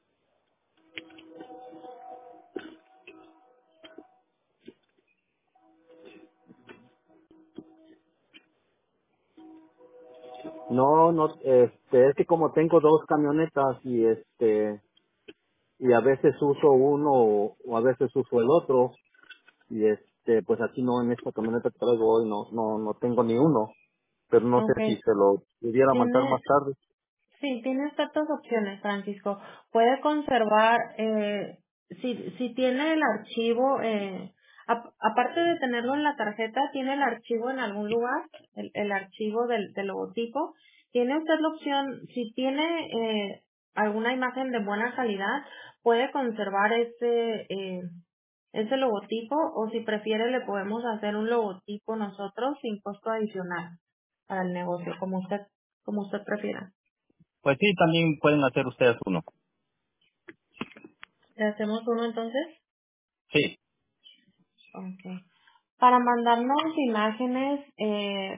No, no, este, es que como tengo dos camionetas y este, y a veces uso uno o, o a veces uso el otro y este, pues aquí no, en esta camioneta que traigo hoy no, no, no tengo ni uno, pero no sé ok. si se lo pudiera mandar Tiene, más tarde. Sí, tiene usted dos opciones, Francisco. Puede conservar, eh, si, si tiene el archivo, eh, ap- aparte de tenerlo en la tarjeta, tiene el archivo en algún lugar, el, el archivo del, del logotipo. Tiene usted la opción, si tiene eh, alguna imagen de buena calidad, puede conservar ese, eh, ese logotipo o si prefiere le podemos hacer un logotipo nosotros sin costo adicional para el negocio, como usted, como usted prefiera. Pues sí, también pueden hacer ustedes uno. ¿Le hacemos uno entonces? Sí, Ok. Para mandarnos imágenes eh,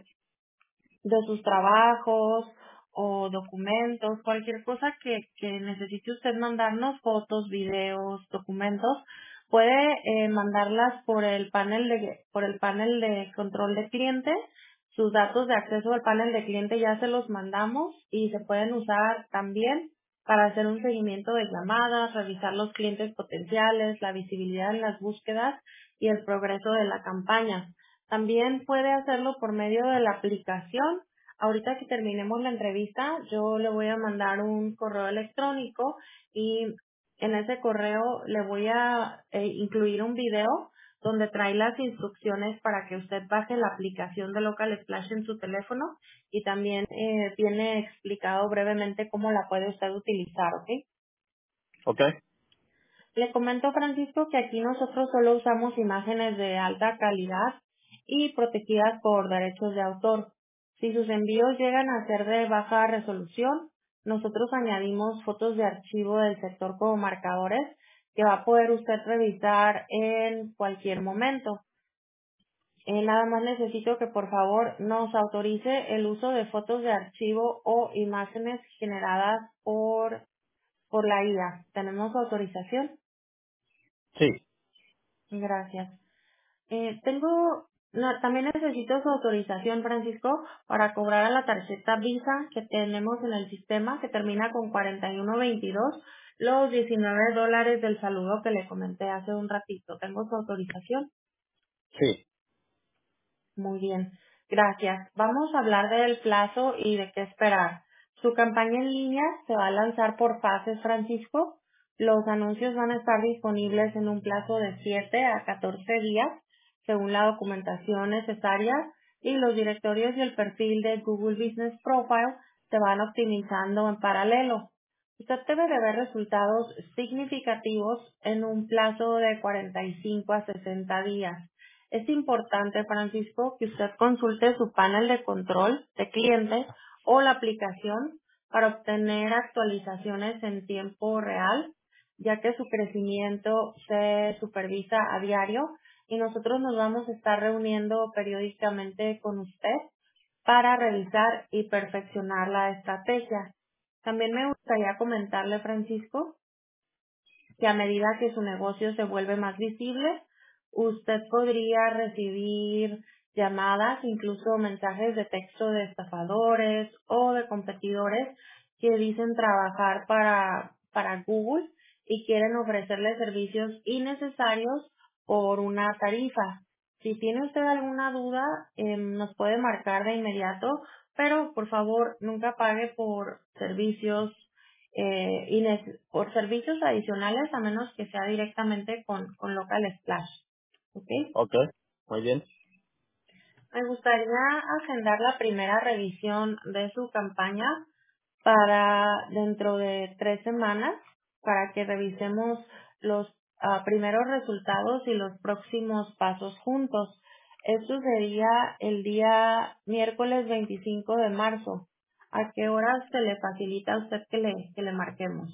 de sus trabajos o documentos, cualquier cosa que, que necesite usted mandarnos, fotos, videos, documentos, puede eh, mandarlas por el panel de por el panel de control de cliente. Sus datos de acceso al panel de cliente ya se los mandamos y se pueden usar también para hacer un seguimiento de llamadas, revisar los clientes potenciales, la visibilidad en las búsquedas y el progreso de la campaña. También puede hacerlo por medio de la aplicación. Ahorita que terminemos la entrevista, yo le voy a mandar un correo electrónico y en ese correo le voy a eh, incluir un video donde trae las instrucciones para que usted baje la aplicación de Local Splash en su teléfono y también eh, tiene explicado brevemente cómo la puede usted utilizar, ¿ok? ok, Le comento, Francisco, que aquí nosotros solo usamos imágenes de alta calidad y protegidas por derechos de autor. Si sus envíos llegan a ser de baja resolución, nosotros añadimos fotos de archivo del sector como marcadores que va a poder usted revisar en cualquier momento. Eh, nada más necesito que por favor nos autorice el uso de fotos de archivo o imágenes generadas por, por la I A. ¿Tenemos autorización? sí, Gracias. Eh, tengo, no, también necesito su autorización, Francisco, para cobrar a la tarjeta Visa que tenemos en el sistema, que termina con cuarenta y uno veintidós, los diecinueve dólares del saludo que le comenté hace un ratito. ¿Tengo su autorización? sí, Muy bien, gracias. Vamos a hablar del plazo y de qué esperar. Su campaña en línea se va a lanzar por fases, Francisco. Los anuncios van a estar disponibles en un plazo de siete a catorce días, según la documentación necesaria, y los directorios y el perfil de Google Business Profile se van optimizando en paralelo. Usted debe de ver resultados significativos en un plazo de cuarenta y cinco a sesenta días. Es importante, Francisco, que usted consulte su panel de control de clientes o la aplicación para obtener actualizaciones en tiempo real, ya que su crecimiento se supervisa a diario y nosotros nos vamos a estar reuniendo periódicamente con usted para revisar y perfeccionar la estrategia. También me gustaría comentarle, Francisco, que a medida que su negocio se vuelve más visible, usted podría recibir llamadas, incluso mensajes de texto de estafadores o de competidores que dicen trabajar para, para Google y quieren ofrecerle servicios innecesarios por una tarifa. Si tiene usted alguna duda, em, nos puede marcar de inmediato pero por favor nunca pague por servicios eh, ines- por servicios adicionales a menos que sea directamente con, con Local Splash. ¿Ok? Ok, muy bien. Me gustaría agendar la primera revisión de su campaña para dentro de tres semanas para que revisemos los ah, primeros resultados y los próximos pasos juntos. Esto sería el día miércoles veinticinco de marzo. ¿A qué horas se le facilita a usted que le, que le marquemos?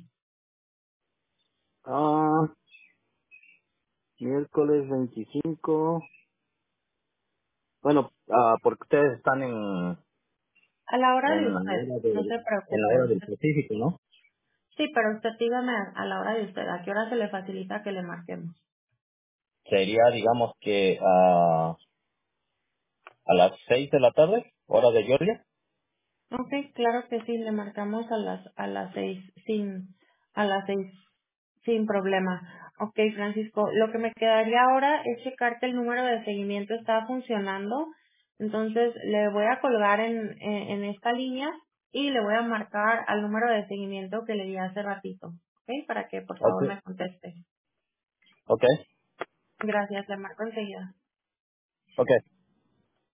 Ah, miércoles veinticinco. Bueno, ah, porque ustedes están en, A la hora de en la usted, hora no del, se en la preocupe. hora del Usted, Pacífico, ¿no? sí, pero usted dígame a la hora de usted, ¿a qué hora se le facilita que le marquemos? Sería, digamos que ah, a las seis de la tarde, hora de Georgia. Ok, claro que sí, le marcamos a las a las seis sin a las seis sin problema. Ok, Francisco, lo que me quedaría ahora es checar que el número de seguimiento está funcionando. Entonces le voy a colgar en, en, en esta línea y le voy a marcar al número de seguimiento que le di hace ratito, ok, para que por Ok, favor me conteste. ok, Gracias, le marco enseguida. ok.